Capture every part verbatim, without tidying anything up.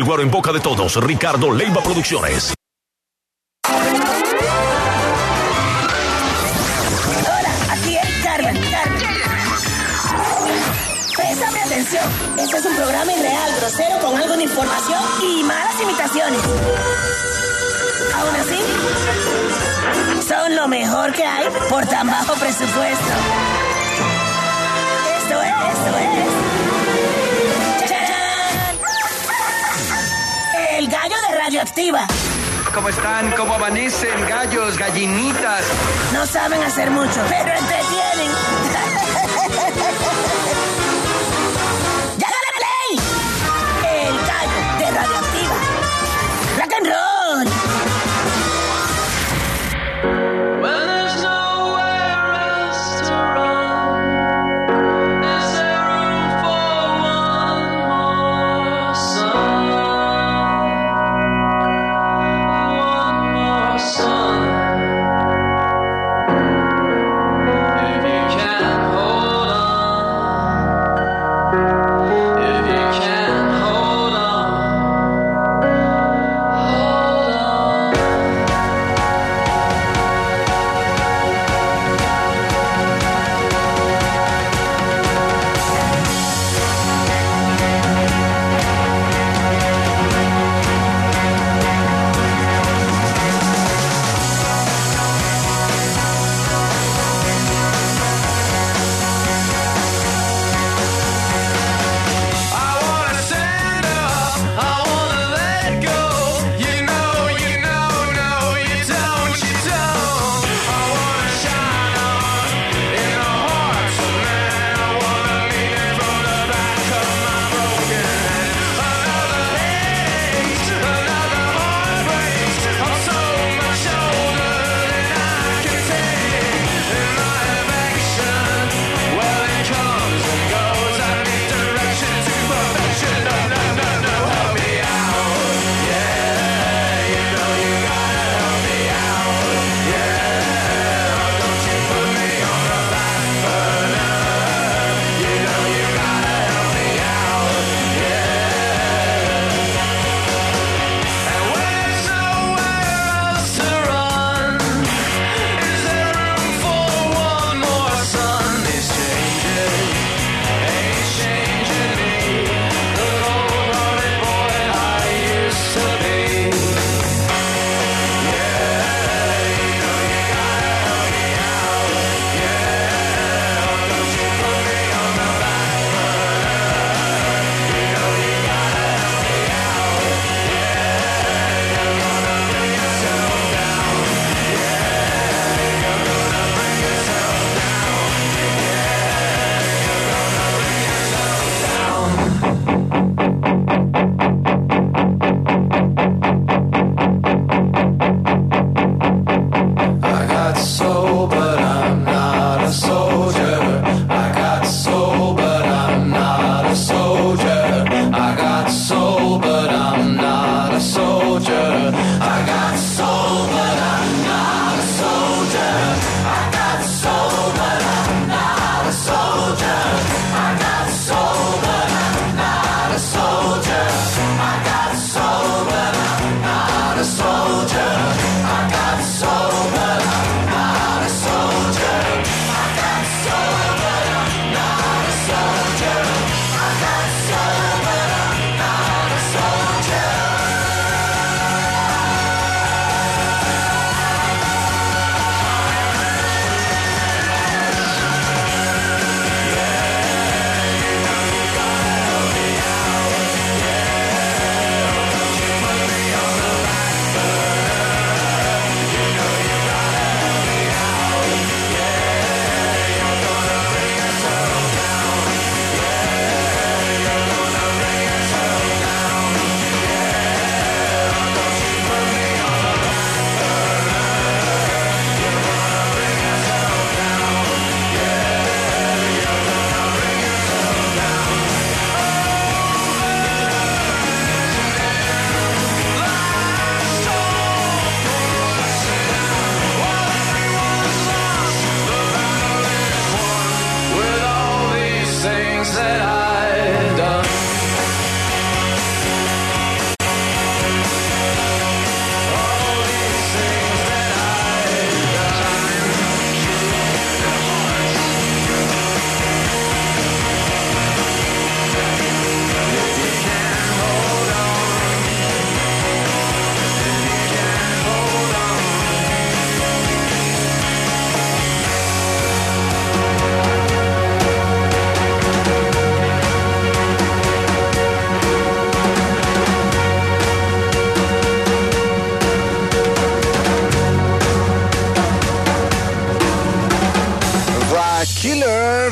Güero en boca de todos. Ricardo Leiva Producciones. Hola, aquí es Carmen. Carmen. Préstame atención. Este es un programa irreal, grosero, con algo de información y malas imitaciones. Aún así, son lo mejor que hay por tan bajo presupuesto. Esto es, esto es. ¡Chachán! El gallo de Radioactiva. ¿Cómo están? ¿Cómo amanecen? Gallos, gallinitas. No saben hacer mucho, pero entretienen. ¡Ya dale play! El gallo de Radioactiva. ¡Rock and roll! If you can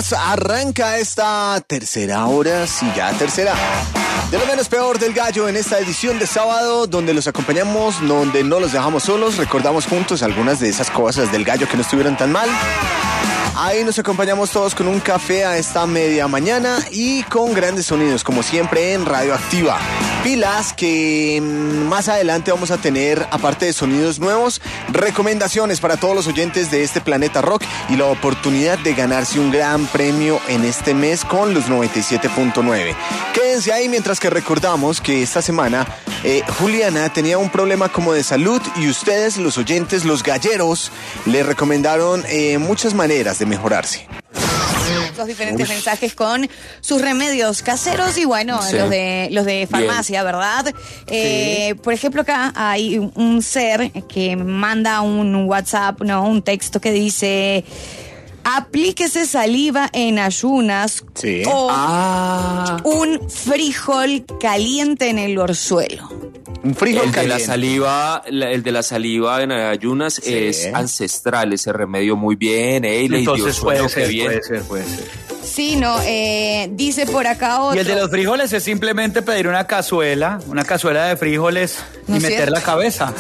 amigos, arranca esta tercera hora, sí ya tercera, de lo menos peor del gallo en esta edición de sábado, donde los acompañamos, donde no los dejamos solos, recordamos juntos algunas de esas cosas del gallo que no estuvieron tan mal. Ahí nos acompañamos todos con un café a esta media mañana y con grandes sonidos, como siempre en Radioactiva. Pilas que más adelante vamos a tener, aparte de sonidos nuevos, recomendaciones para todos los oyentes de este Planeta Rock y la oportunidad de ganarse un gran premio en este mes con los noventa y siete punto nueve. Quédense ahí mientras que recordamos que esta semana eh, Juliana tenía un problema como de salud y ustedes, los oyentes, los galleros, le recomendaron eh, muchas maneras de mejorarse. Los diferentes Uy. mensajes con sus remedios caseros y bueno, sí. los de los de farmacia, Bien. ¿verdad? Eh, sí. Por ejemplo, acá hay un ser que manda un WhatsApp, no, un texto que dice: aplíquese saliva en ayunas sí. o ah. un frijol caliente en el orzuelo. Un frijol el caliente. de la saliva, el de la saliva en ayunas sí. es ancestral, ese remedio muy bien. Eh, Entonces puede ser, bien. puede ser, puede ser. Sí, no, eh, dice por acá otro. Y el de los frijoles es simplemente pedir una cazuela, una cazuela de frijoles ¿No y meter cierto? la cabeza.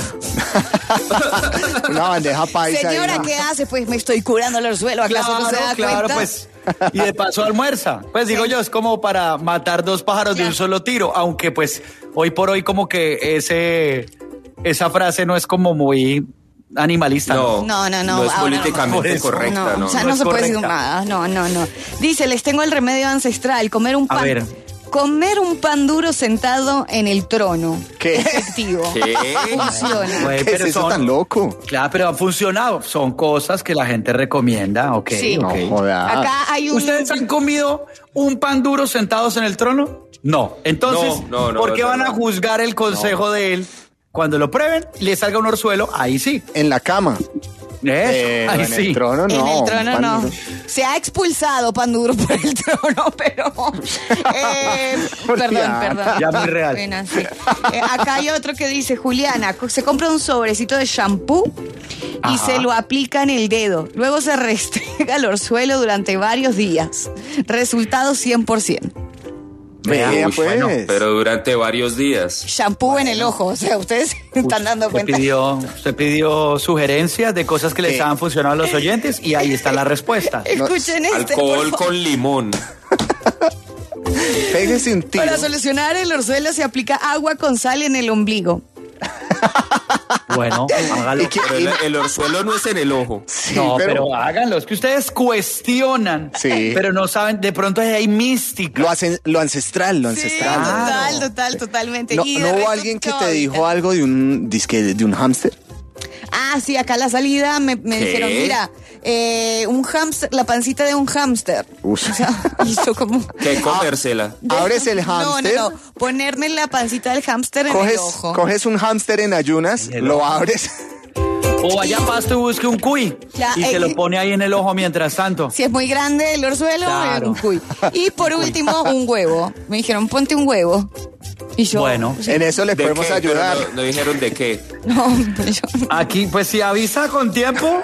Una bandeja paisa. Señora, ahí, ¿no? ¿qué hace? Pues me estoy curando el orzuelo, ¿acaso Claro, no se da claro, cuenta? pues. Y de paso almuerza. Pues digo Sí. yo, es como para matar dos pájaros Ya. de un solo tiro, aunque pues hoy por hoy como que ese esa frase no es como muy animalista. No, No, no, no. No es ahora políticamente no. correcta, no, ¿no? o sea, no no, es se puede decir correcta. nada. No, no, no. Dice, les tengo el remedio ancestral, comer un A pan. ver. Comer un pan duro sentado en el trono. ¿Qué? Efectivo. ¿Qué? Funciona. Güey, ¿Qué es pero eso son- tan loco? Claro, pero han funcionado. Son cosas que la gente recomienda, ok. Sí. ok. No jodas. Acá hay un... ¿Ustedes han comido un pan duro sentados en el trono? No. Entonces, No, no, no, ¿por qué no, van no. a juzgar el consejo de él? Cuando lo prueben, le salga un orzuelo, ahí sí. En la cama. Eso, Eh, ahí en sí. el trono no. En el trono pan no. duro. Se ha expulsado pan duro por el trono, pero... eh, perdón, Juliana. perdón. Ya muy real. Bueno, sí. Eh, acá hay otro que dice, Juliana, co- se compra un sobrecito de shampoo y Ajá. se lo aplica en el dedo. Luego se restrega el orzuelo durante varios días. Resultado cien por ciento. Vea, Uy, pues. bueno, Pero durante varios días. Shampoo en el ojo. O sea, ustedes se están dando Usted cuenta. pidió, usted pidió sugerencias de cosas que les ¿Qué? han funcionado a los oyentes y ahí está la respuesta. Escuchen este, por Alcohol favor. con limón. Pégese un tiro. Para solucionar el orzuelo se aplica agua con sal en el ombligo. Bueno, hágalo. ¿Y qué? Pero el, el orzuelo no es en el ojo. Sí, No, pero, pero, háganlo. Es que ustedes cuestionan, Sí. pero no saben, de pronto hay mística. lo, hacen, lo ancestral, lo Sí, ancestral. total, total, totalmente. ¿No, Y de ¿no hubo resto, alguien que todo te ahorita. dijo algo de un disque de un hámster? Ah, sí, acá a la salida me, me ¿Qué? dijeron, mira, eh, un hámster, la pancita de un hámster. Uy. O sea, y yo como... Que comérsela. Abres el hámster. No, no, no, ponerme la pancita del hámster en Coges, el ojo. coges un hámster en ayunas, En el lo ojo. abres. O vaya a Pasto y busque un cuy Ya, y eh, se lo eh. pone ahí en el ojo mientras tanto. Si es muy grande el orzuelo, Claro. eh, un cuy. Y por último, un huevo. Me dijeron, ponte un huevo. Y yo... Bueno. sí, En eso le ¿De podemos qué? Pero ayudar. No, no dijeron de qué. no, pero yo... Aquí, pues si avisa con tiempo,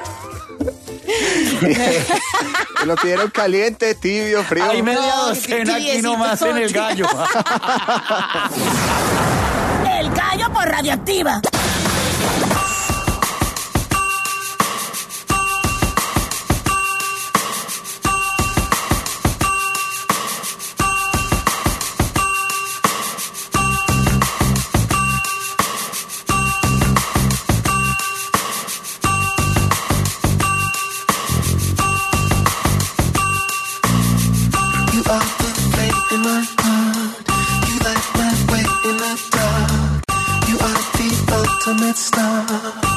Te lo pidieron caliente, tibio, frío. hay media No, docena aquí tibiecito, nomás en el gallo. El gallo por Radioactiva. You are the flame in my heart. You light my way in the dark. You are the ultimate star.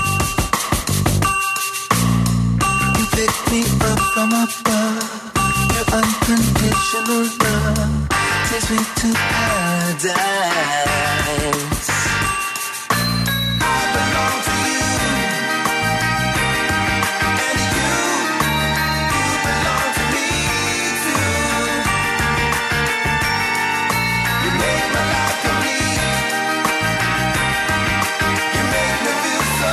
You pick me up from above. Your unconditional love takes me to paradise. I belong to you. And you, you belong to me too. You make my life complete. You make me feel so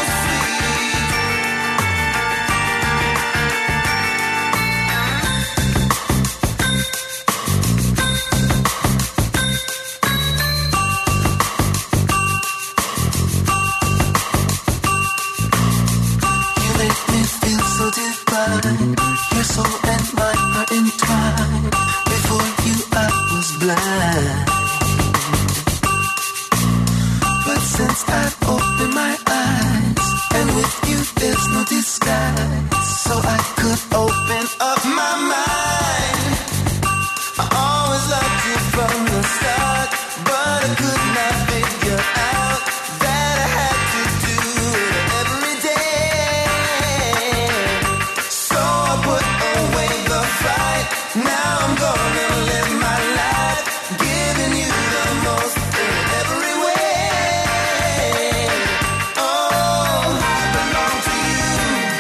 sweet. since I've opened my eyes. And with you there's no disguise. So I could open up my mind. I always loved you from the start, but I could not figure out that I had to do it every day. So I put away the fight. Now I'm gonna live my life, giving you the most in every way. Oh, I belong to you,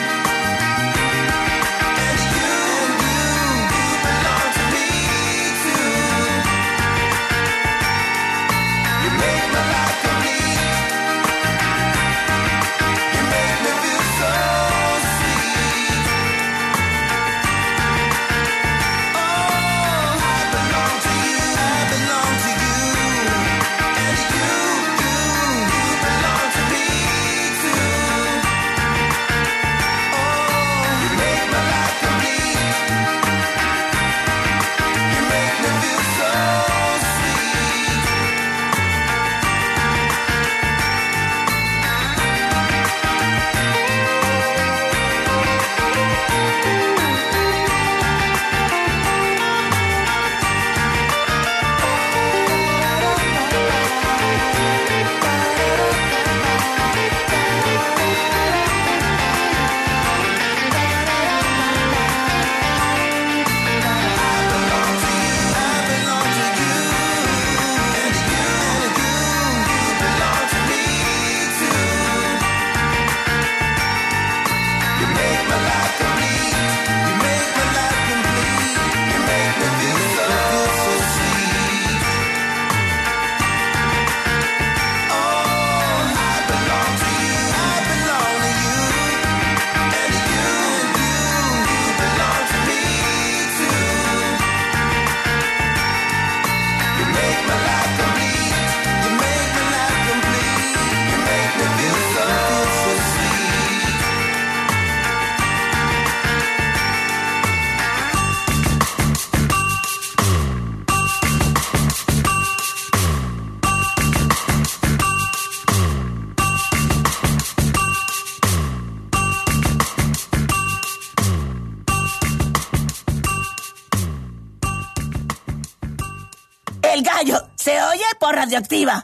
and you, you, you belong to me too. You make my life complete. You make me feel so sweet. Oh, I belong to you, I belong to you, and you, you, you belong to me too. Oh, you make my life complete. You make me feel so sweet. El gallo se oye por Radioactiva.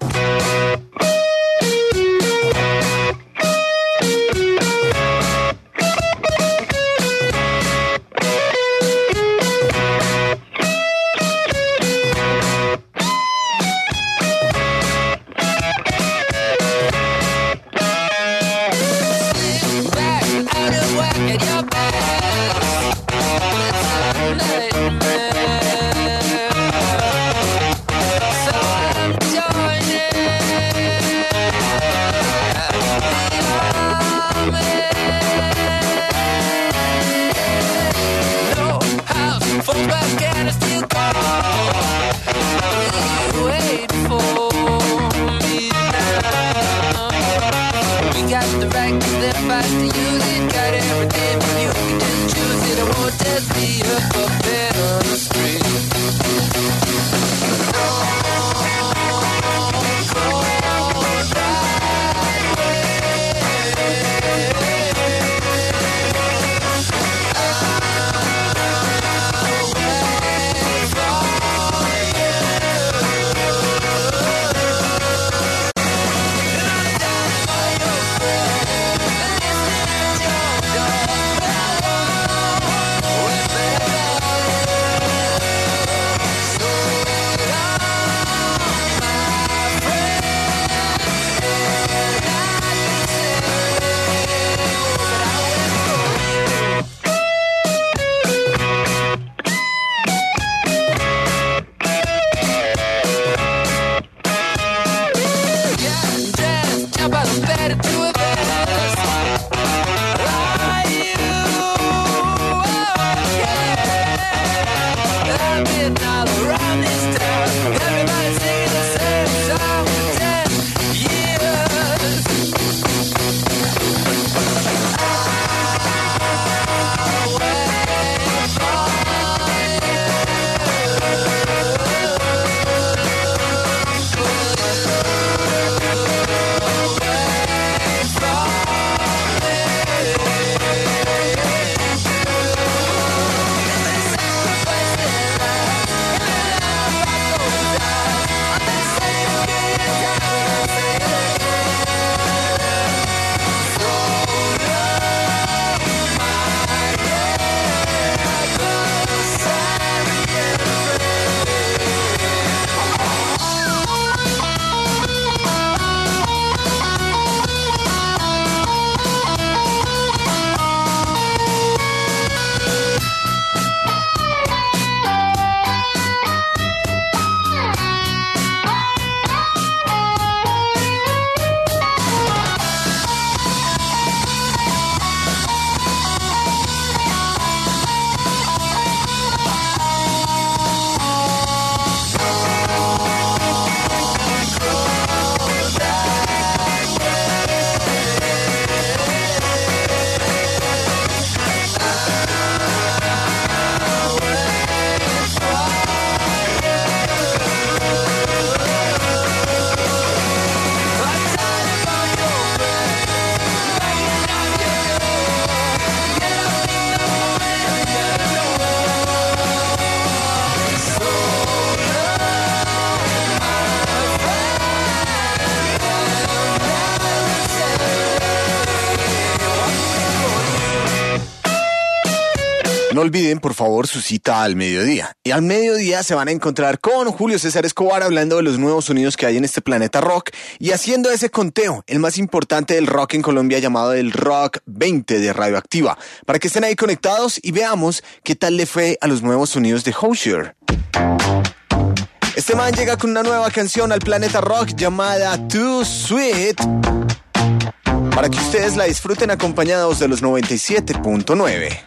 No olviden, por favor, su cita al mediodía. Y al mediodía se van a encontrar con Julio César Escobar hablando de los nuevos sonidos que hay en este planeta rock y haciendo ese conteo, el más importante del rock en Colombia, llamado el Rock veinte de Radioactiva, para que estén ahí conectados y veamos qué tal le fue a los nuevos sonidos de Hozier. Este man llega con una nueva canción al planeta rock llamada Too Sweet, para que ustedes la disfruten acompañados de los noventa y siete punto nueve.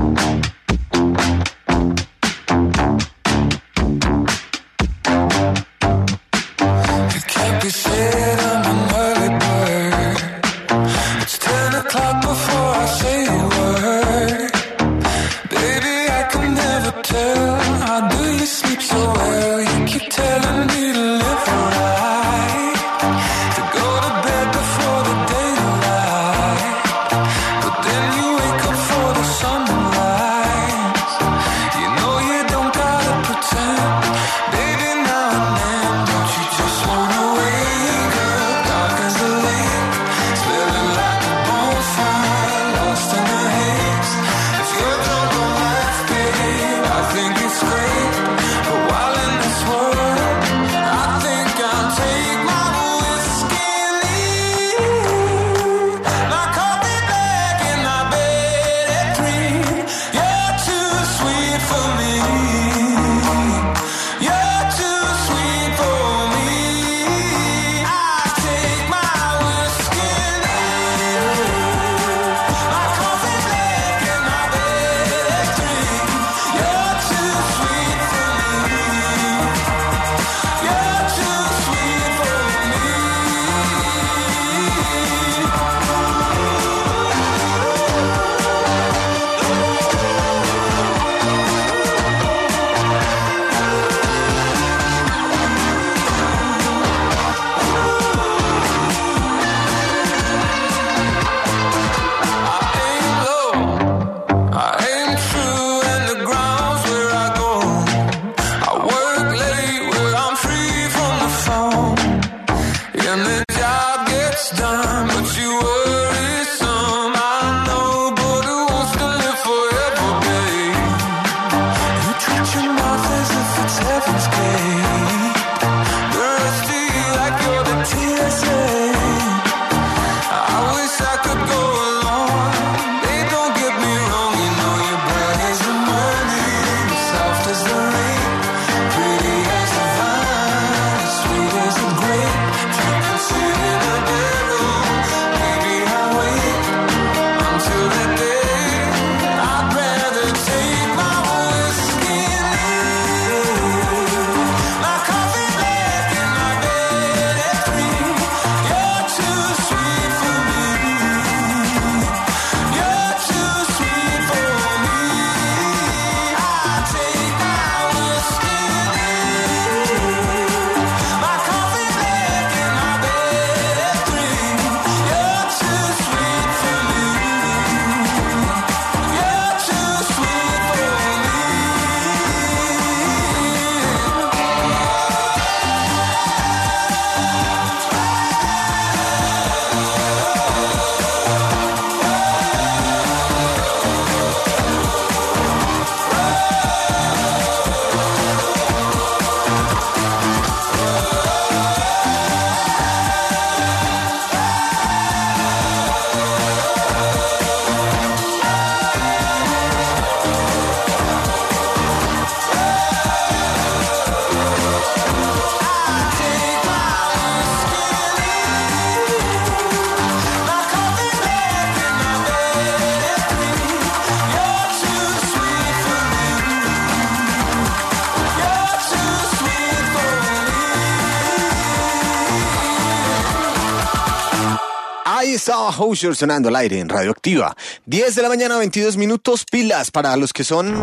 Ahí estaba Hozier sonando al aire en Radioactiva. diez de la mañana, veintidós minutos, pilas para los que son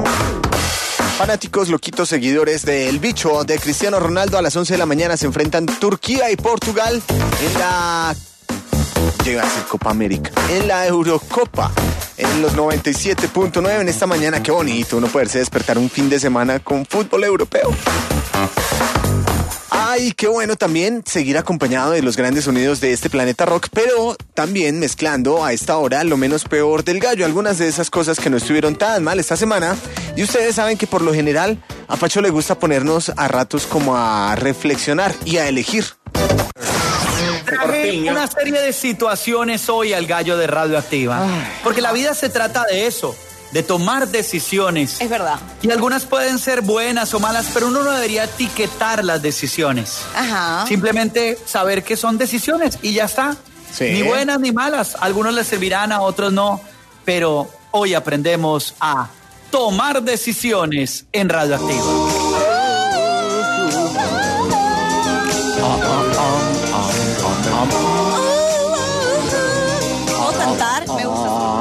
fanáticos, loquitos, seguidores del bicho de Cristiano Ronaldo. A las once de la mañana se enfrentan Turquía y Portugal en la... llega a ser Copa América, en la Eurocopa, en los noventa y siete punto nueve. En esta mañana, qué bonito uno poderse despertar un fin de semana con fútbol europeo. Ay, qué bueno también seguir acompañado de los grandes sonidos de este planeta rock, pero también mezclando a esta hora lo menos peor del gallo, algunas de esas cosas que no estuvieron tan mal esta semana. Y ustedes saben que por lo general a Pacho le gusta ponernos a ratos como a reflexionar y a elegir. Traje una serie de situaciones hoy al gallo de Radioactiva, porque la vida se trata de eso, de tomar decisiones. Es verdad. Y algunas pueden ser buenas o malas, pero uno no debería etiquetar las decisiones. Ajá. Simplemente saber que son decisiones y ya está. Sí. Ni buenas ni malas. A algunos les servirán, a otros no. Pero hoy aprendemos a tomar decisiones en Radioactiva. ¿Puedo cantar? Me gusta.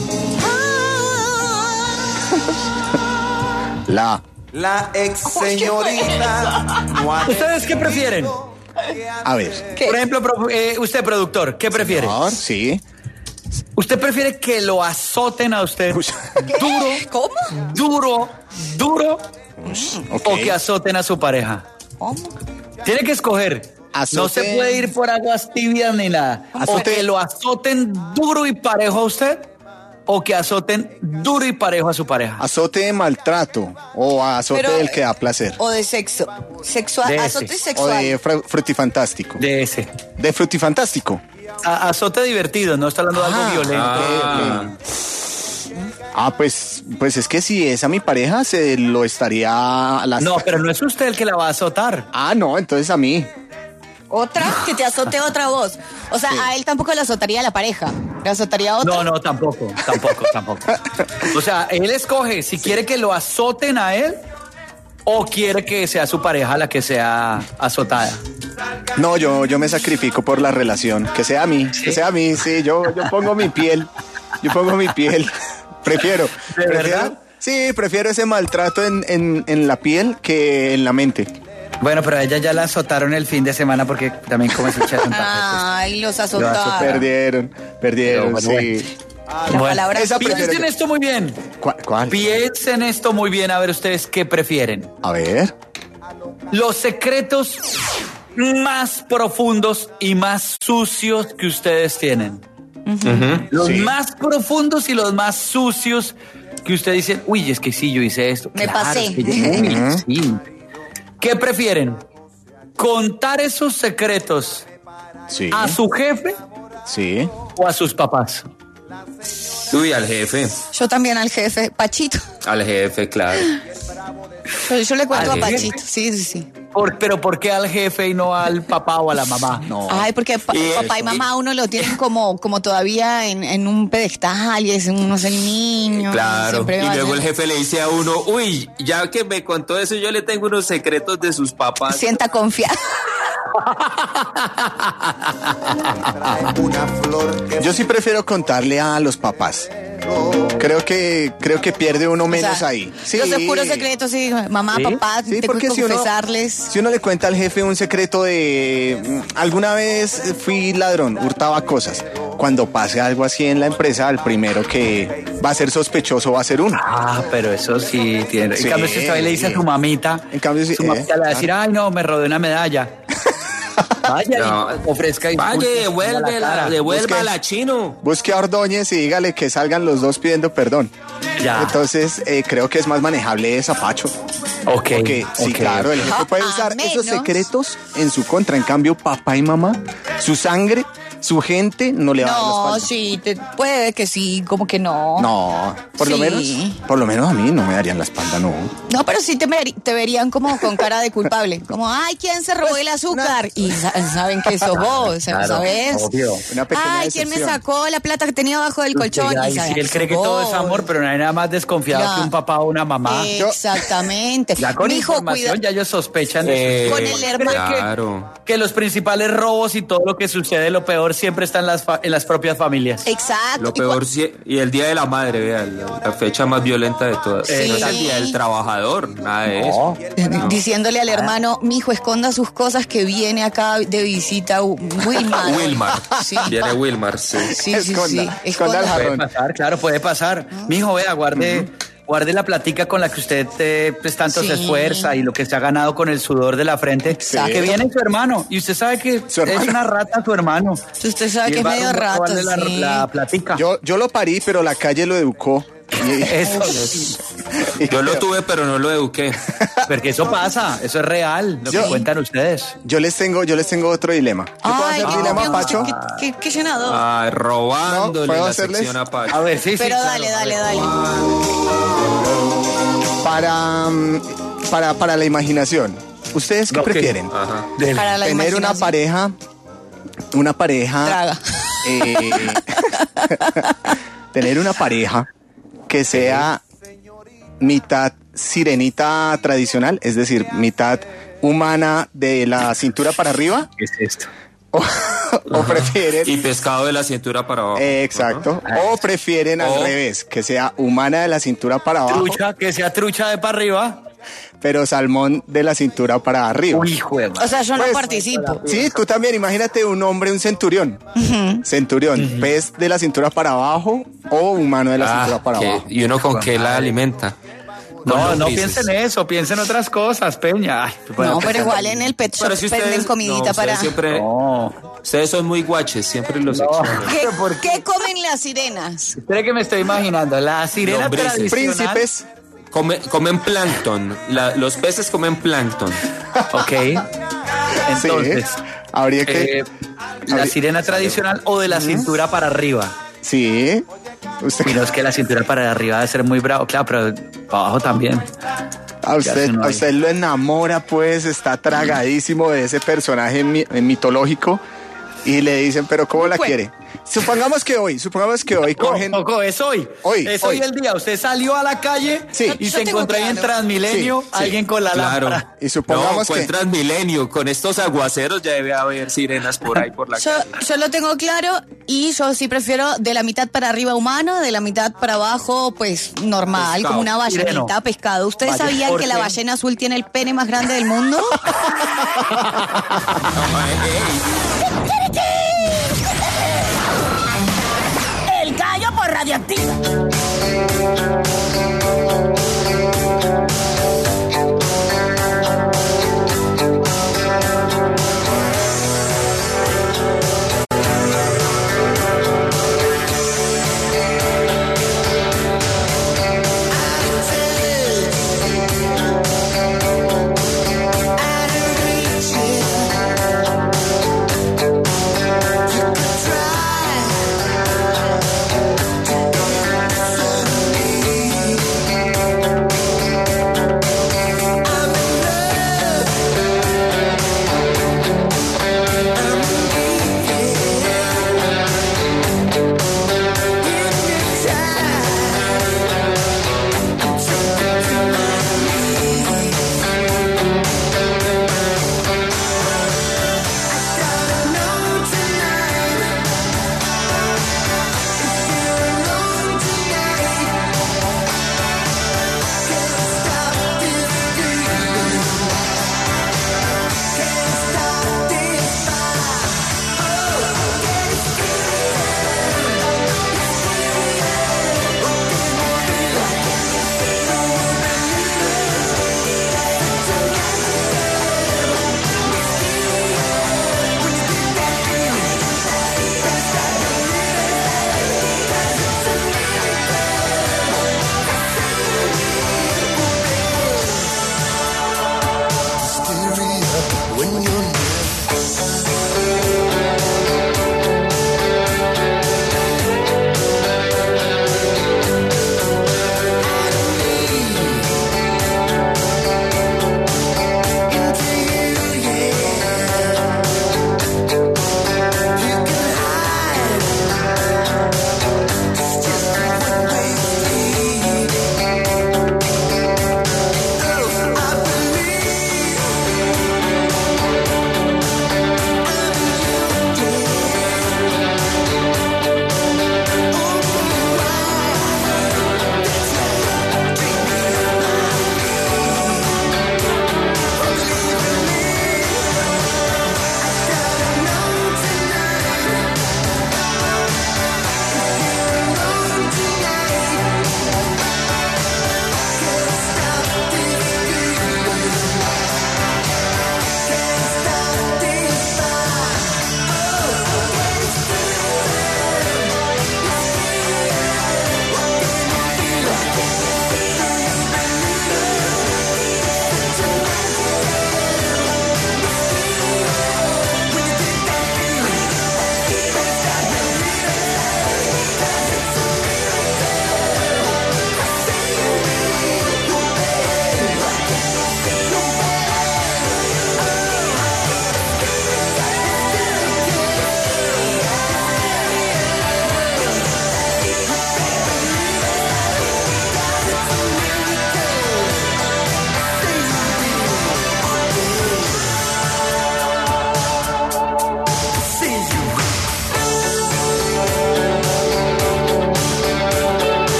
La. La ex señorita. ¿Ustedes qué prefieren? A ver. ¿Qué? Por ejemplo, pro- eh, usted, productor, ¿qué prefiere? Señor, sí. ¿Usted prefiere que lo azoten a usted Uy. duro, ¿Cómo? duro, duro, Ok. o que azoten a su pareja? ¿Cómo? Tiene que escoger. No Azoten- se puede ir por aguas tibias ni nada. O Azote- que lo azoten duro y parejo a usted, o que azoten duro y parejo a su pareja. Azote de maltrato o azote Pero- del que da placer. O de sexo. Sexual. De ese. Azote O sexual. de fr- frutifantástico. De ese. De frutifantástico. A- azote divertido, no está hablando de algo Ah, violento. Ah, Ah, pues, pues es que si es a mi pareja, se lo estaría... las- No, pero no es usted el que la va a azotar. Ah, no, entonces a mí. Otra, que te azote otra voz. O sea, a él tampoco le azotaría a la pareja. Le azotaría a otra. No, no, tampoco, tampoco, tampoco. O sea, él escoge si quiere que lo azoten a él o quiere que sea su pareja la que sea azotada. No, yo, yo me sacrifico por la relación. Que sea a mí, que sea a mí, sí, yo, yo pongo mi piel. Yo pongo mi piel. Prefiero. ¿De prefiero verdad? Sí, prefiero ese maltrato en, en, en la piel que en la mente. Bueno, pero a ella ya la azotaron el fin de semana porque también come su chas. Ay, los Lo azotaron. Perdieron, perdieron, Pero bueno, sí. La palabra esa piensa. prefiero Piensen yo. esto muy bien. ¿Cuál? cuál? Piensen esto muy bien, a ver ustedes qué prefieren. A ver. Los secretos más profundos y más sucios que ustedes tienen. Los Sí. más profundos y los más sucios que ustedes dicen, uy, es que sí, yo hice esto. Me Claro, pasé. es que yo- uy, sí. ¿Qué prefieren? ¿Contar esos secretos Sí. a su jefe Sí. o a sus papás? uy, al jefe. Yo también al jefe, Pachito. Al jefe, claro. Yo, yo le cuento a ¿Al jefe? Pachito. Sí, sí, sí. Por- pero ¿por qué al jefe y no al papá o a la mamá? No. Ay, porque pa- Y papá y eso, mamá uno lo tienen como, como todavía en, en un pedestal y es uno es el niño. Claro. siempre Y va a luego ser- el jefe le dice a uno, uy, ya que me contó eso, yo le tengo unos secretos de sus papás. Sienta confianza. Una flor que Yo sí prefiero contarle a los papás. Creo que creo que pierde uno menos O sea, ahí. Sí. Los oscuros secretos, sí. Mamá, ¿Sí? papá, Sí, tengo porque que si uno, confesarles. si uno le cuenta al jefe un secreto de mm, alguna vez fui ladrón, hurtaba cosas. Cuando pase algo así en la empresa, el primero que va a ser sospechoso va a ser uno. Ah, pero eso sí tiene. Sí, en cambio, si usted le dice a su mamita, En cambio, sí, su eh, mamita le va a decir, ay, no, me rodé una medalla. Vaya, No. y ofrezca Vaya, disculpas en devuélvela, la cara. devuélvala, chino. Busque a Ordóñez y dígale que salgan los dos pidiendo perdón. Ya. Entonces, eh, creo que es más manejable esa, Pacho. Ok. Porque, sí, ok. claro, el jefe puede A usar esos menos- secretos en su contra. En cambio, papá y mamá, su sangre, su gente, no le va a dar la No, espalda. sí, te- puede que sí, como que no. No, por lo Sí. menos, por lo menos a mí no me darían la espalda, no. No, pero sí te, ver- te verían como con cara de culpable. Como, ay, ¿quién se robó el azúcar? Y sa- saben que sos vos, Claro, ¿sabes? obvio. Una pequeña Ay, ¿quién me decepción. sacó la plata que tenía abajo del colchón? Ay, Y saben sí, él cree que sos todo es vos. amor, pero no hay nada más desconfiado Ya. que un papá o una mamá. Exactamente. Ya con Mijo, información cuida- ya ellos sospechan de Eh, Con el hermano. Claro. que los principales robos y todo lo que sucede, lo peor siempre está en las, fa- en las propias familias. Exacto. Lo Y cua- peor, sí- y el Día de la Madre, vea, la, la fecha más violenta de todas. Sí. No es el Día del Trabajador, nada de eso. Diciéndole al hermano, mijo, esconda sus cosas que viene acá de visita Wilmar. Wilmar. Sí. Viene Wilmar, sí. Sí, sí, sí. Esconda, esconda el Esconda. jarrón. Puede pasar, claro, puede pasar. Mijo, vea, guarde, guarde la platica con la que usted eh, pues, tanto Sí. se esfuerza y lo que se ha ganado con el sudor de la frente. Exacto. Que viene su hermano y usted sabe que Su hermano. es una rata su hermano. Usted sabe Y que él es va medio a rato, robarle la, sí. la platica. Yo, yo lo parí, pero la calle lo educó. Y- Eso, Yo lo tuve, pero no lo eduqué. porque eso pasa, eso es real, lo Yo- que cuentan ustedes. Yo les tengo, yo les tengo otro dilema. ¿Yo puedo Ay, hacer qué, dilema, qué- Pacho? qué- qué- qué llenador. Ay, robándole No, ¿puedo la hacerles? sección a Pacho. A ver, sí, sí. Pero claro. dale, dale, dale. Para, mm, para, para la imaginación. ¿Ustedes qué Ok. prefieren? Ajá. Del- Para la Tener una imaginación. pareja, una pareja, Traga. eh, tener una pareja que sea mitad sirenita tradicional, es decir, mitad humana de la cintura para arriba, ¿Qué es esto? o, o prefieren, Y pescado de la cintura para abajo. eh, exacto, o prefieren al O- revés, que sea humana de la cintura para abajo, Trucha, que sea trucha de para arriba. pero salmón de la cintura para arriba. Uy, hijo de madre. O sea, yo no Pues, participo. Sí, tú también, imagínate un hombre, un centurión. Centurión, pez de la cintura para abajo o humano de la Ah, cintura para que- abajo. ¿Y uno con qué la alimenta? Con No, no lombrices. piensen en eso, piensen en otras cosas, Peña. Ay, bueno, No, pero pensar- igual en el pet shop Pero si ustedes, venden no, comidita ustedes para... siempre, No. ustedes son muy guaches, siempre los sexuales. ¿Qué, qué comen las sirenas? Espere que me estoy imaginando. La sirena Lombrices. tradicional. Príncipes, Come- comen plancton. La- los peces comen plancton. Ok. Entonces, sí, habría que... eh, la sirena tradicional o de la cintura para arriba. Sí, usted, Y no es que la cintura para arriba debe ser muy bravo, claro, pero para abajo también. a usted, uno a ahí. usted lo enamora, pues, está tragadísimo de ese personaje mi- mitológico y le dicen, pero ¿cómo la Pues. quiere? Supongamos que hoy, supongamos que hoy cogen... No, no, es hoy. Hoy, Es hoy, hoy. el día. Usted salió a la calle Sí. y Yo se tengo encontró ahí en claro. Transmilenio Sí, sí. alguien con la Claro. lámpara. Y supongamos no, que- con Transmilenio, con estos aguaceros ya debe haber sirenas por ahí por la Yo, calle. yo lo tengo claro y yo sí prefiero de la mitad para arriba humano, de la mitad para abajo, pues normal, Pescado. como una ballenita, Sireno. pescado. ¿Ustedes Vaya, sabían ¿por que la qué? ballena azul tiene el pene más grande del mundo? El gallo por radioactiva. Out of reach,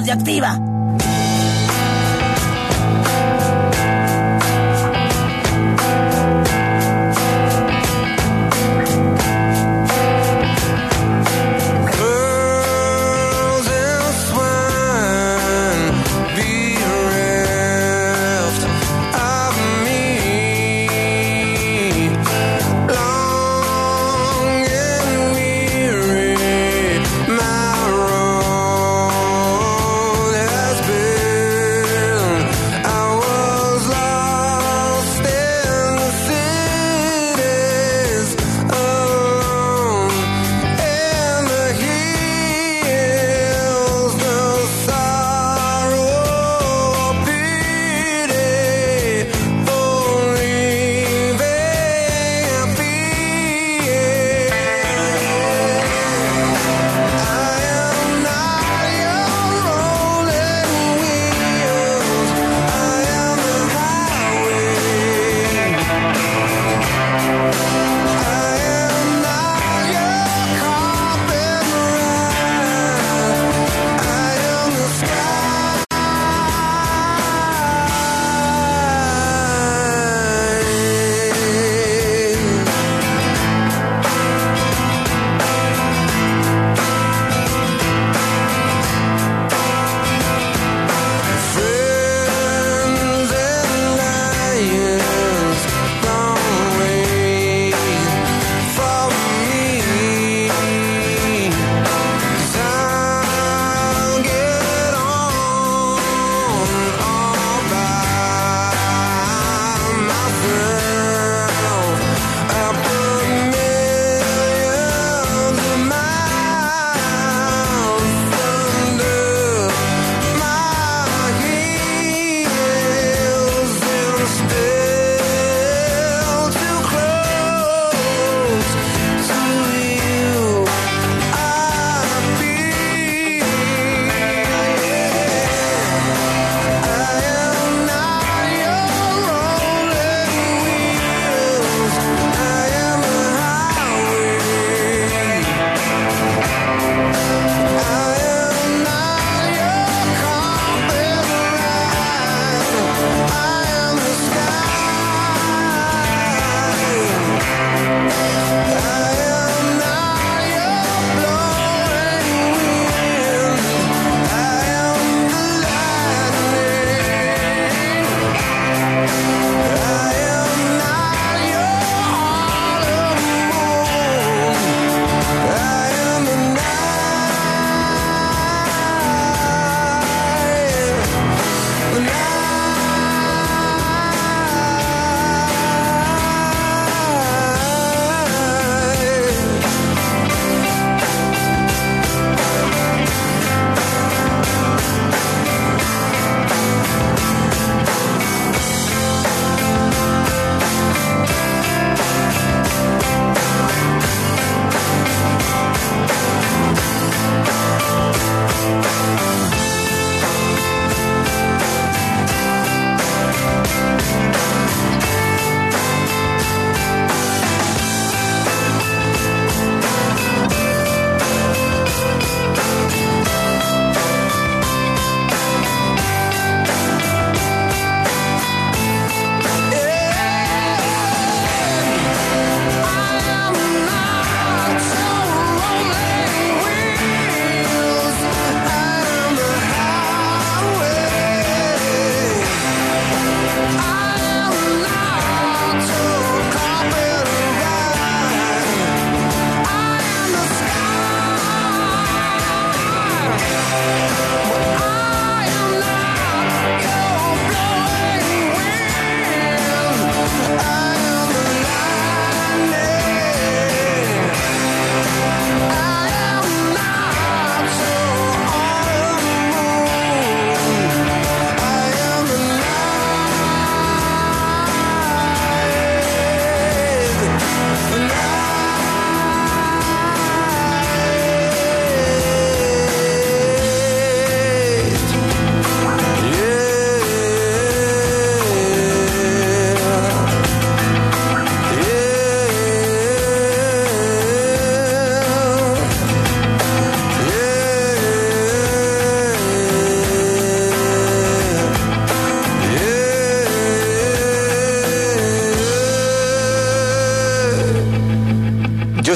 radioactiva. Long and weary, my road has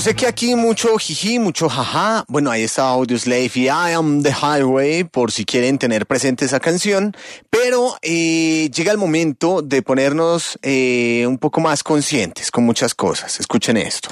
sé que aquí mucho jiji, mucho jaja. Bueno, ahí está Audioslave y I Am the Highway, por si quieren tener presente esa canción. Pero eh, llega el momento de ponernos eh, un poco más conscientes con muchas cosas. Escuchen esto.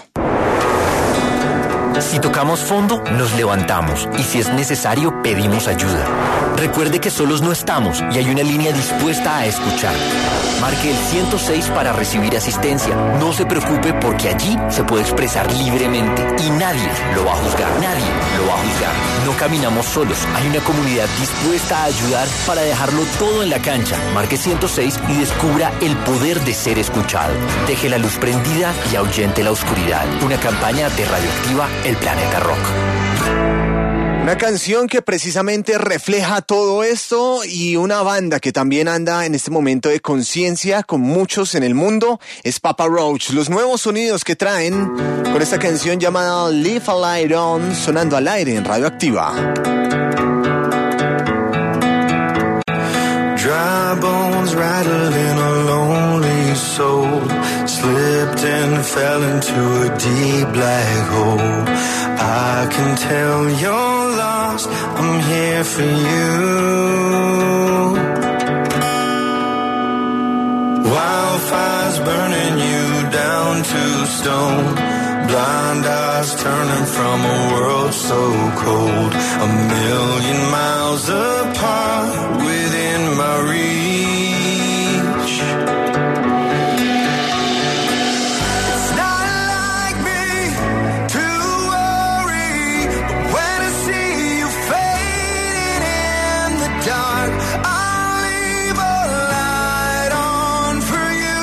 Si tocamos fondo, nos levantamos y si es necesario, pedimos ayuda. Recuerde que solos no estamos y hay una línea dispuesta a escuchar. Marque el ciento seis para recibir asistencia. No se preocupe porque allí se puede expresar libremente y nadie lo va a juzgar. Nadie lo va a juzgar. No caminamos solos. Hay una comunidad dispuesta a ayudar para dejarlo todo en la cancha. Marque ciento seis y descubra el poder de ser escuchado. Deje la luz prendida y ahuyente la oscuridad. Una campaña de Radioactiva, el Planeta Rock. Una canción que precisamente refleja todo esto y una banda que también anda en este momento de conciencia con muchos en el mundo es Papa Roach. Los nuevos sonidos que traen con esta canción llamada Leave a Light On, sonando al aire en Radioactiva. Dry bones rattling a lonely soul, slipped and fell into a deep black hole. I can tell you're lost, I'm here for you. Wildfires burning you down to stone, blind eyes turning from a world so cold, a million miles apart within my reach. It's not like me to worry, but when I see you fading in the dark, I'll leave a light on for you.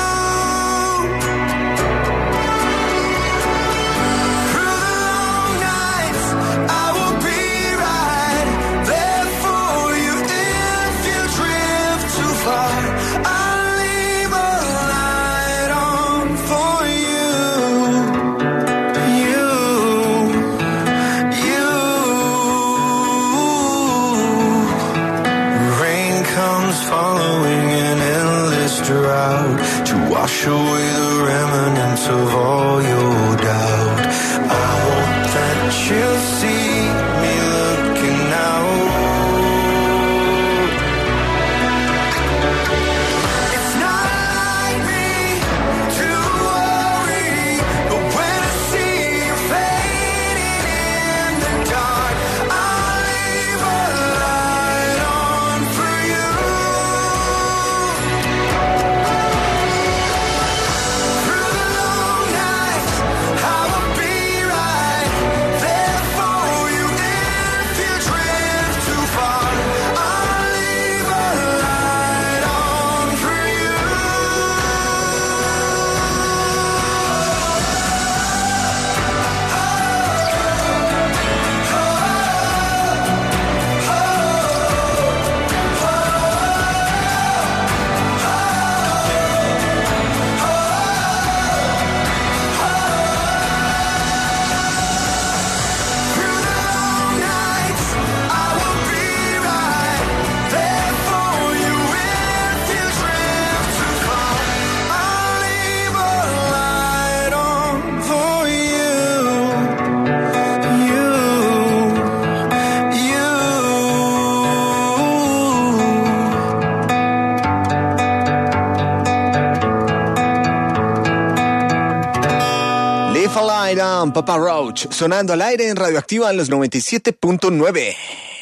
Through the long nights, I will be right there for you if you drift too far. I'll leave a light on for you. You, you. Rain comes following an endless drought to wash away the remnants of all your doubt. I hope that you'll see me looking out. It's not like me to worry, but when I see you fading in the dark, I'll leave a light on for you. Through the long nights, I will be right there for you if you drift too far. I'll leave a light on for you. Through the long nights, I will be right there for you if you drift too far. I'll leave a light on for you. You, you. Leave a Light On, Papa Roach, sonando al aire en Radioactiva en los noventa y siete punto nueve.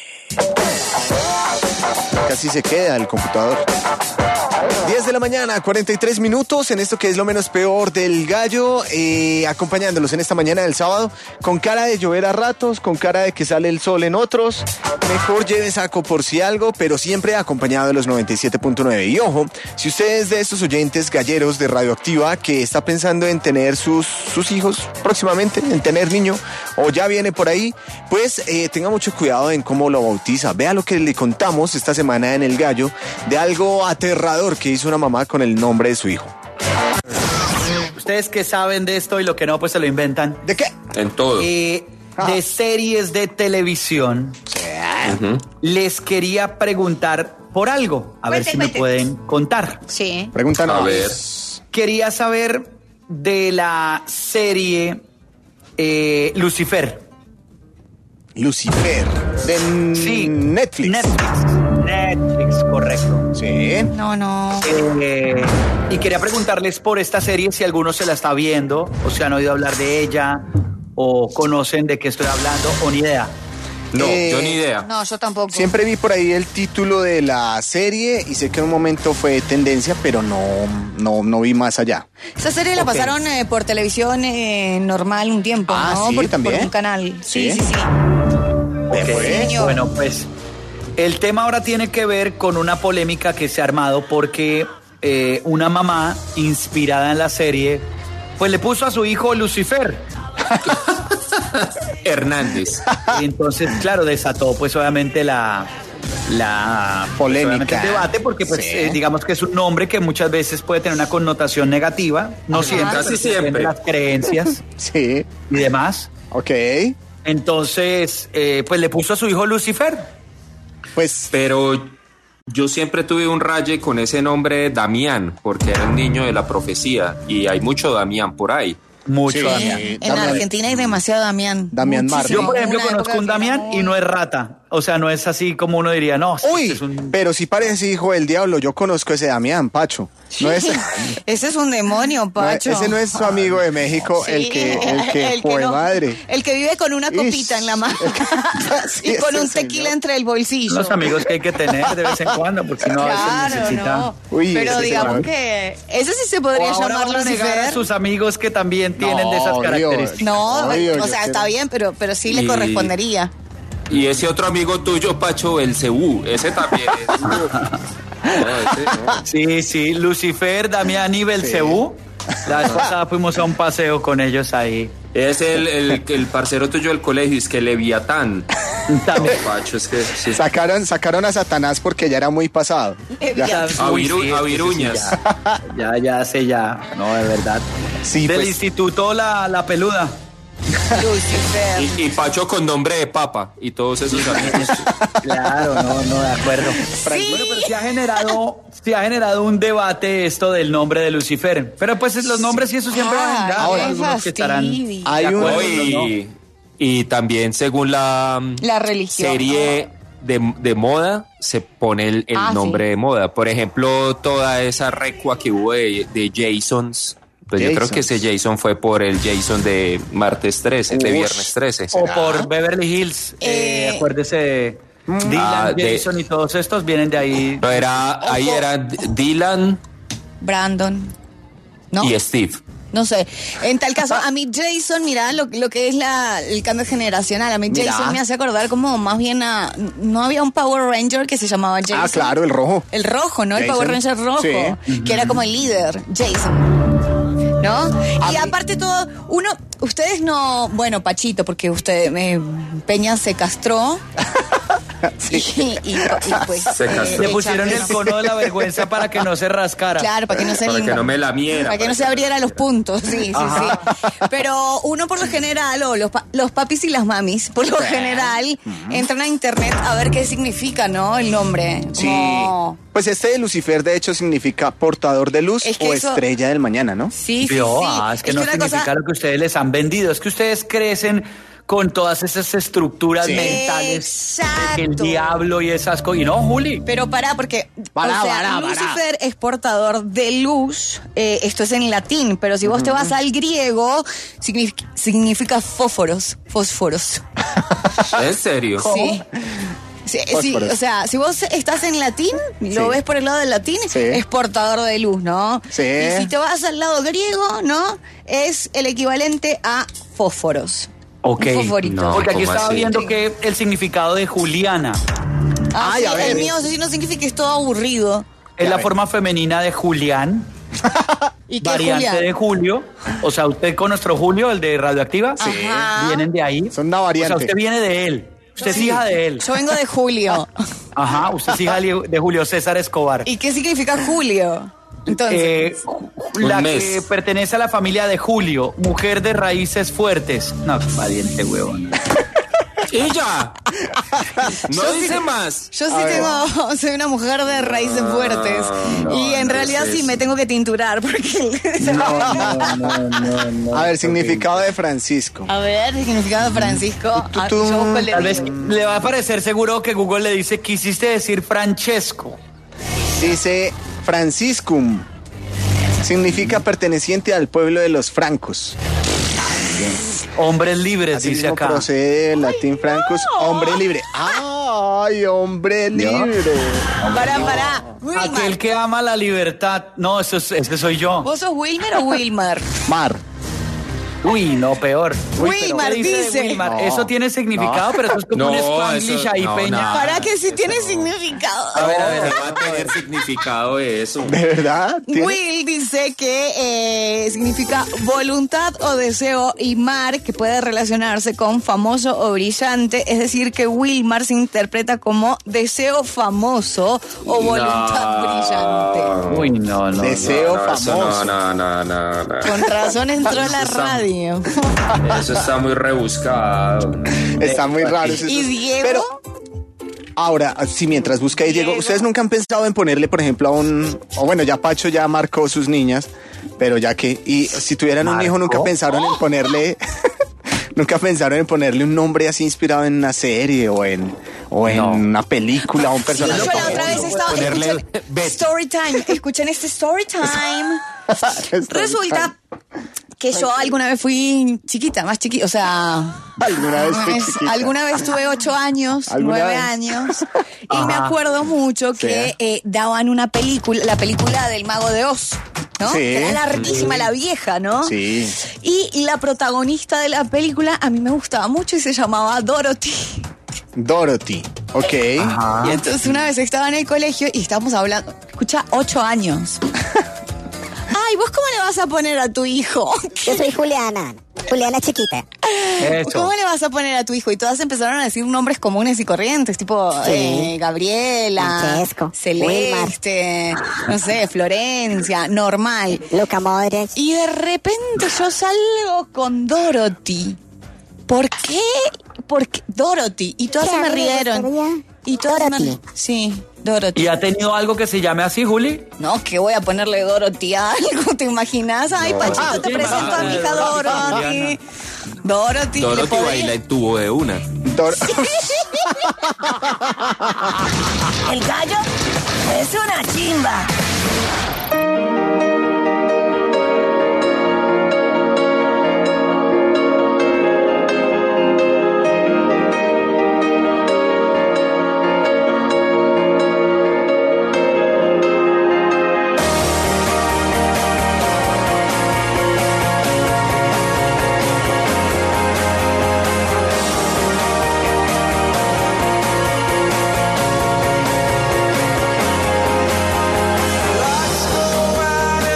Casi se queda el computador. diez de la mañana, cuarenta y tres minutos en esto que es lo menos peor del gallo, eh, acompañándolos en esta mañana del sábado, con cara de llover a ratos, con cara de que sale el sol en otros. Mejor lleve saco por si algo, pero siempre acompañado de los noventa y siete punto nueve. Y ojo, si usted es de estos oyentes galleros de Radioactiva que está pensando en tener sus, sus hijos próximamente, en tener niño, o ya viene por ahí, pues eh, tenga mucho cuidado en cómo lo bautiza. Vea lo que le contamos esta semana en El Gallo de algo aterrador que hizo una mamá con el nombre de su hijo. Ustedes que saben de esto y lo que no, pues se lo inventan. ¿De qué? En todo. Eh, de series de televisión. Ujú. Les quería preguntar por algo. A ver Cuente, si me cuente. pueden contar. Sí. Pregúntanos. A ver. Quería saber de la serie Eh, Lucifer. Lucifer. De Sí. Netflix. Netflix. Netflix, correcto. Sí. No, no. Eh, y quería preguntarles por esta serie si alguno se la está viendo, o si han oído hablar de ella, o conocen de qué estoy hablando, o ni idea. No, Eh, yo ni idea. No, yo tampoco. Siempre vi por ahí el título de la serie y sé que en un momento fue tendencia, pero no, no, no vi más allá. Esa serie la Ok. pasaron eh, por televisión eh, normal un tiempo, Ah, ¿no? sí, por, también. por un canal. Sí, Sí. sí, sí. Ok, señor. bueno, pues el tema ahora tiene que ver con una polémica que se ha armado porque eh, una mamá inspirada en la serie, pues le puso a su hijo Lucifer. Hernández. Y entonces, claro, desató pues obviamente la... La Polémica. obviamente, el debate, porque pues Sí. eh, digamos que es un nombre que muchas veces puede tener una connotación negativa, no siempre, Casi pero depende siempre. de las creencias Sí. y demás. Ok. Entonces, eh, pues le puso a su hijo Lucifer. Pues Pero yo siempre tuve un raye con ese nombre Damián, porque era el niño de la profecía y hay mucho Damián por ahí. Mucho Sí. Damián. En Damián. Argentina hay demasiado Damián. Damián Muchísimo. Marley. Yo, por ejemplo, Una época conozco un que era Damián muy- y no es rata. O sea, no es así como uno diría, no. Uy, es un... pero sí parece hijo del diablo. Yo conozco ese Damián, Pacho. No es, Ese es un demonio, no, Pacho. ese no es su amigo de México, Sí, el que, el que, el que fue no- madre. El que vive con una copita Ish. en la mano Sí, y con ese un tequila señor. entre el bolsillo. Los amigos que hay que tener de vez en cuando, porque si no a veces Claro, necesita... no. Uy, Pero ese digamos señor. que ese sí se O podría ahora llamar van a negar a Lucifer. sus amigos que también tienen de esas No, características. No, Obvio, o yo sea, quiero- está bien, pero, pero sí le Y- correspondería. Y ese otro amigo tuyo, Pacho, el Cebú, ese también es. No, ese no. Sí, sí, Lucifer, Damián y Belcebú. La vez pasada fuimos a un paseo con ellos ahí. Es el, el, el parcero tuyo del colegio, es que Leviatán. También. No, Pacho, es que sí. Sacaron, sacaron a Satanás porque ya era muy pasado. Ya. A, Uy, viru- sí, a es que sí, viruñas. sí, ya, ya, ya sé, ya. No, de verdad. Sí, Del pues, instituto La, la Peluda. Lucifer. Y, y Pacho con nombre de papa y todos esos amigos. Claro, no, no, de acuerdo. Sí. Bueno, pero sí ha generado, sí ha generado un debate esto del nombre de Lucifer. Pero pues los nombres y eso siempre van a Ay, generar. ahora, qué algunos que estarán fastidio. Hay de un- acuerdo, y, y también según la, La religión. serie de, de moda se pone el, el Ah, nombre sí. de moda. Por ejemplo, toda esa recua que hubo de, de Jasons. Pues yo creo que ese Jasons. Jason fue por el Jason de martes trece, de Ush. viernes trece. O por Beverly Hills. Eh, Eh, acuérdese de Dylan, Ah, de- Jason y todos estos vienen de ahí. No, era, ahí era Dylan Brandon. ¿No? y Steve. No sé. En tal caso, a mí Jason, mira, lo, lo que es la, el cambio generacional. A mí Mira. Jason me hace acordar como más bien a... No había un Power Ranger que se llamaba Jason. ah, claro, el rojo. El rojo, ¿no? El Jason. Power Ranger rojo, Sí. que era como el líder, Jason. ¿No? Y aparte todo, uno, ustedes no, bueno, Pachito, porque usted, eh, Peña se castró. Sí. Y, y- y, pues... Se castró. Le pusieron el cono de la vergüenza para que no se rascara. Claro, para que no se Para que no me lamiera. Para que no se abriera los puntos, sí, sí, Ajá. sí. Pero uno por lo general, o los, pa- los papis y las mamis, por lo general, entran a internet a ver qué significa, ¿no? El nombre. Sí. Como- Pues este de Lucifer de hecho significa portador de luz Es que o eso- estrella del mañana, ¿no? Sí, sí, Vio, sí. ah, es que no una significa cosa- lo que ustedes les han vendido. Es que ustedes crecen con todas esas estructuras Sí. mentales de que el Exacto. diablo y esas cosas. Y no, Juli. Pero pará, porque Pará, o sea, pará, pará. Lucifer es portador de luz, eh, esto es en latín, pero si vos te vas al griego, significa, significa fósforos, fósforos. ¿En serio? Sí. Sí, sí, Fósforos. o sea, si vos estás en latín, lo Sí. ves por el lado del latín, Sí. es portador de luz, ¿no? Sí. Y si te vas al lado griego, ¿no? Es el equivalente a fósforos. Ok. Un fosforito. No. Porque aquí ¿cómo estaba así? viendo que el significado de Juliana Ah, Ay, sí, a ver. el mío, eso sí no significa que es todo aburrido. es Ya la ve. forma femenina de Julián, ¿Y qué, variante Julián? de Julio. O sea, usted con nuestro Julio, el de Radioactiva, Sí. Ajá. vienen de ahí. Son una O variante. sea, usted viene de él. Usted es hija de él. Yo vengo de Julio. Ajá, usted es hija de Julio César Escobar. ¿Y qué significa Julio? Entonces, Eh, la Un que mes. pertenece a la familia de Julio, mujer de raíces fuertes. No, qué valiente huevón. ¡Y ya! No Yo dice sí- más. Yo sí A ver. tengo, soy una mujer de raíces fuertes. no, y en no realidad es sí eso. me tengo que tinturar porque... No, no, no, no, no. A ver, significado de Francisco. A ver, significado de Francisco. Tú, Ah, tú, yo busco el de Tal vez mí. le va a parecer seguro que Google le dice, quisiste decir Francesco. Dice Franciscum. Significa perteneciente al pueblo de los francos. Hombres libres, Así dice mismo acá. procede del latín francus, hombre libre. ¡Ay, hombre libre! Pará, pará. Aquel Wilmar. que ama la libertad. No, eso es- ese soy yo. ¿Vos sos Wilmer o Wilmar? Mar. Uy, no, peor. Uy, pero Wilmar ¿qué de dice. Wilmar? No. Eso tiene significado, pero eso es como No, un spanglish eso- ahí, no, Peña. nada. Para que sí tiene significado. A ver, a ver. ¿Qué va a tener significado eso? ¿De verdad? ¿Tiene? Will dice que eh, significa voluntad o deseo y mar, que puede relacionarse con famoso o brillante, es decir, que Wilmar se interpreta como deseo famoso o voluntad brillante. Uy, no, no. Deseo No, eso famoso. No, no, no, no, no. Con razón entró a la Eso está- radio. Eso está muy rebuscado. Está muy raro. eso. ¿Y Diego? Pero ahora, si mientras busca ahí, Diego, Diego. ¿ustedes nunca han pensado en ponerle, por ejemplo, a un... O bueno, ya Pacho ya marcó sus niñas, pero ya que... Y si tuvieran un hijo, nunca ¿Marcó? pensaron en ponerle... Nunca pensaron en ponerle un nombre así inspirado en una serie o en, o en No. una película o un Sí, personaje. yo la otra vez estaba Ponerle escuchen, Story Time, escuchen este Story Time. Resulta que yo alguna vez fui chiquita, más chiquita, o sea, Alguna vez fui es- chiquita. alguna vez tuve ocho años, ¿Alguna nueve vez? años, y me acuerdo mucho que eh, daban una película, la película del Mago de Oz, ¿no? Sí. Que era larguísima, la vieja, ¿no? Sí. Y la protagonista de la película a mí me gustaba mucho y se llamaba Dorothy. Dorothy. Ok. Y entonces una vez estaba en el colegio y estábamos hablando, escucha, ocho años. Ay, ¿vos cómo le vas a poner a tu hijo? Yo soy Juliana, Juliana chiquita. Eso. ¿Cómo le vas a poner a tu hijo? Y todas empezaron a decir nombres comunes y corrientes, tipo Sí. eh, Gabriela, Francesco, Celeste, no sé, Florencia, normal. Luca Modric. Y de repente yo salgo con Dorothy. ¿Por qué? Porque Dorothy. Y todas Sí, se me a mí me rieron. gustaría Y todas se me Dorothy. ri- Sí, Dorothy. ¿Y ha tenido algo que se llame así, Juli? No, que voy a ponerle Dorothy a algo, ¿te imaginas? Ay, Pachito, Ah, te sí, presento a mi hija Dorothy. Dorothy. Dorothy. le Dorothy podría- baila y tuvo de una. Dor- El gallo es una chimba. Lights go out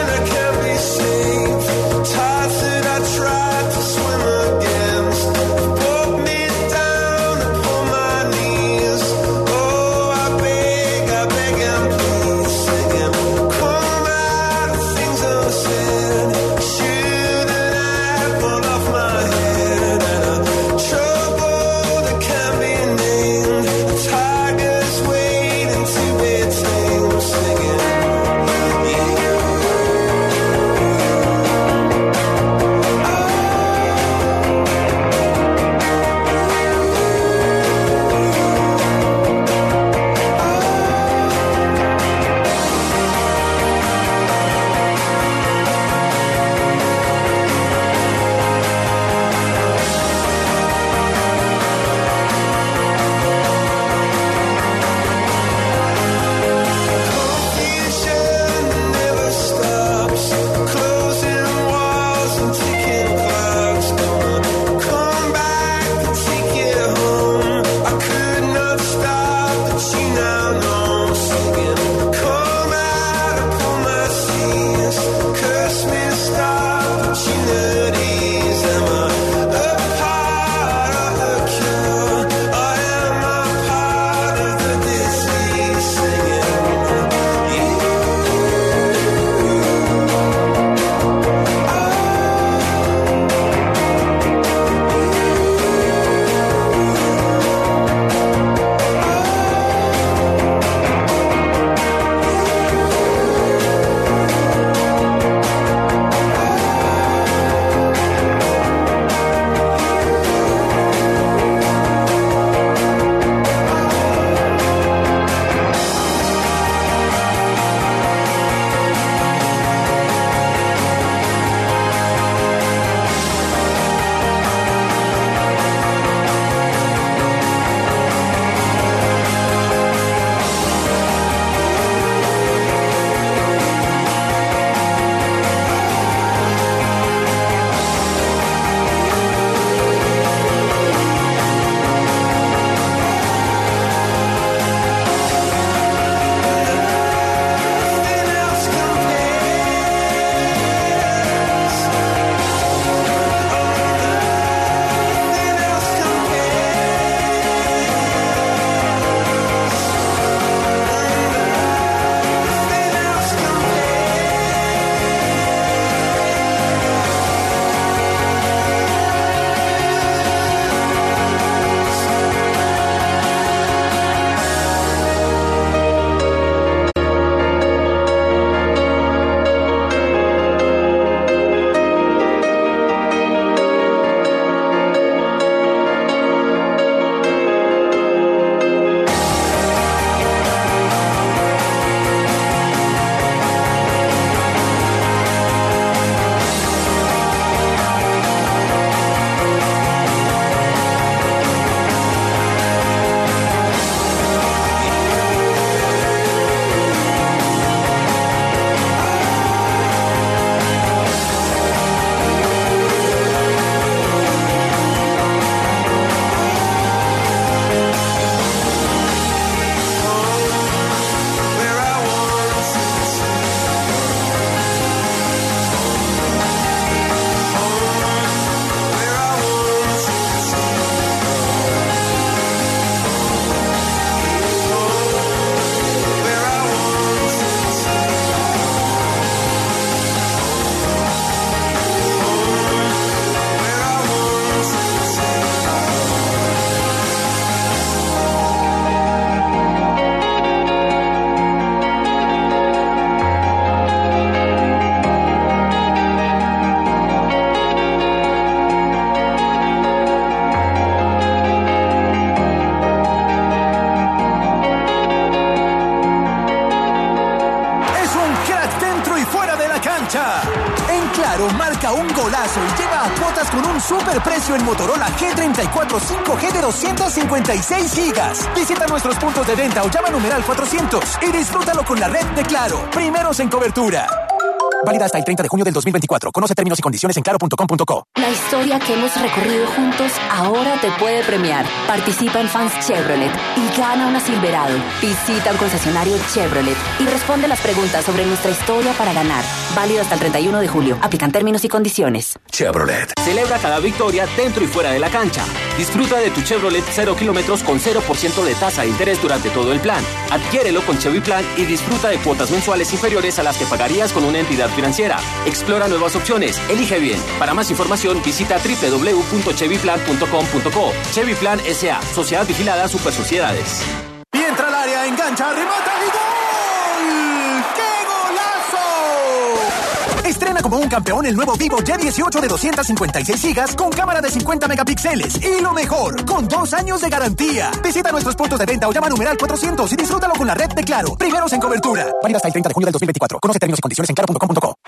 cancha. En Claro, marca un golazo y llega a cuotas con un superprecio en Motorola G treinta y cuatro cinco G de doscientos cincuenta y seis gigas. Visita nuestros puntos de venta o llama a numeral cuatrocientos y disfrútalo con la red de Claro. Primeros en cobertura. Válida hasta el treinta de junio del dos mil veinticuatro. Conoce términos y condiciones en claro punto com punto co. La historia que hemos recorrido juntos ahora te puede premiar. Participa en Fans Chevrolet y gana una Silverado. Visita un concesionario Chevrolet y responde las preguntas sobre nuestra historia para ganar. Válido hasta el treinta y uno de julio. Aplican términos y condiciones. Chevrolet. Celebra cada victoria dentro y fuera de la cancha. Disfruta de tu Chevrolet cero kilómetros con cero por ciento de tasa de interés durante todo el plan. Adquiérelo con Chevy Plan y disfruta de cuotas mensuales inferiores a las que pagarías con una entidad financiera. Explora nuevas opciones. Elige bien. Para más información visita doble u doble u doble u punto chevy plan punto com punto co. Chevy Plan S A. Sociedad vigilada Super Sociedades. Y entra al área, engancha, remata y ¡gol! ¡Qué golazo! Estrena como un campeón el nuevo Vivo Y dieciocho de doscientos cincuenta y seis gigas con cámara de cincuenta megapíxeles. Y lo mejor, con dos años de garantía. Visita nuestros puntos de venta o llama a numeral cuatrocientos y disfrútalo con la red de Claro. Primeros en cobertura. Válido hasta el treinta de junio del dos mil veinticuatro. Conoce términos y condiciones en claro punto com punto co.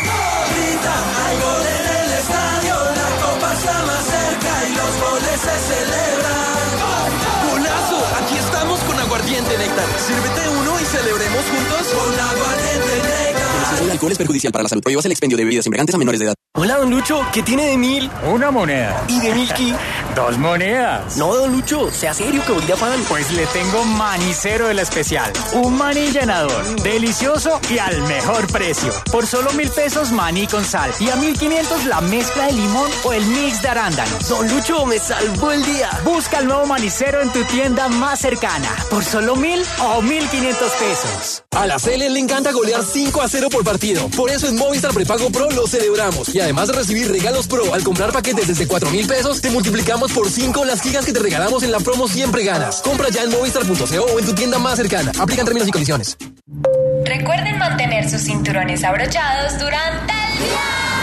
Se celebra. ¡Golazo! Aquí estamos con Aguardiente Néctar. Sírvete uno y celebremos juntos con Aguardiente Néctar. El exceso de alcohol es perjudicial para la salud. Prohíbas el expendio de bebidas embriagantes a menores de edad. Hola, don Lucho. ¿Qué tiene de mil? Una moneda. ¿Y de milky? Dos monedas. No, don Lucho. Sea serio, que voy de afán. Pues le tengo manicero de la especial. Un maní llenador. Delicioso y al mejor precio. Por solo mil pesos maní con sal. Y a mil quinientos la mezcla de limón o el mix de arándanos. Don Lucho, me salvó el día. Busca el nuevo manicero en tu tienda más cercana. Por solo mil o mil quinientos pesos. A la C L le encanta golear cinco a cero por partido. Por eso en Movistar Prepago Pro lo celebramos. Y además de recibir regalos Pro al comprar paquetes desde cuatro mil pesos, te multiplicamos por cinco las gigas que te regalamos en la promo Siempre Ganas. Compra ya en movistar punto co o en tu tienda más cercana. Aplican términos y condiciones. Recuerden mantener sus cinturones abrochados durante el día.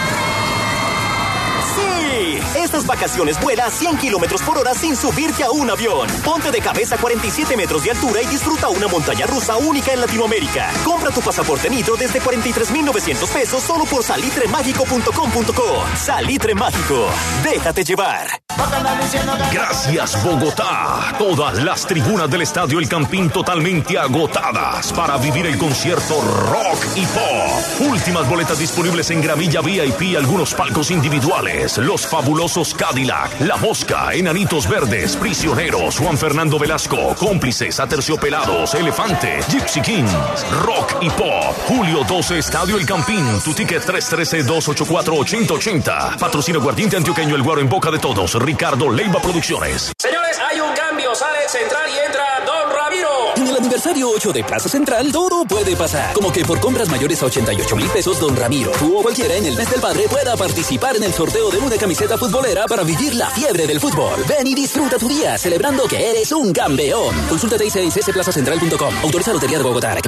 ¡Sí! Estas vacaciones vuela a cien kilómetros por hora sin subirte a un avión. Ponte de cabeza a cuarenta y siete metros de altura y disfruta una montaña rusa única en Latinoamérica. Compra tu pasaporte Nitro desde cuarenta y tres mil novecientos pesos solo por salitre mágico punto com punto co. Salitre Mágico. Déjate llevar. Gracias, Bogotá. Todas las tribunas del Estadio El Campín totalmente agotadas para vivir el concierto Rock y Pop. Últimas boletas disponibles en gramilla V I P y algunos palcos individuales. Los fabulosos Cadillac, La Mosca, Enanitos Verdes, Prisioneros, Juan Fernando Velasco, Cómplices, Aterciopelados, Elefante, Gypsy Kings. Rock y Pop. Julio doce, Estadio El Campín. Tu ticket tres uno tres, dos ocho cuatro, ocho cero ocho cero. Patrocina Aguardiente Antioqueño, El Guaro en boca de todos. Ricardo Leiva Producciones. Señores, hay un cambio. Sale Central y entra Don Ramiro. En el aniversario ocho de Plaza Central, todo puede pasar. Como que por compras mayores a ochenta y ocho mil pesos, Don Ramiro, tú o cualquiera en el mes del padre pueda participar en el sorteo de una camiseta futbolera para vivir la fiebre del fútbol. Ven y disfruta tu día celebrando que eres un campeón. Consulta T I C en c s plaza central punto com. Autoriza Lotería de Bogotá.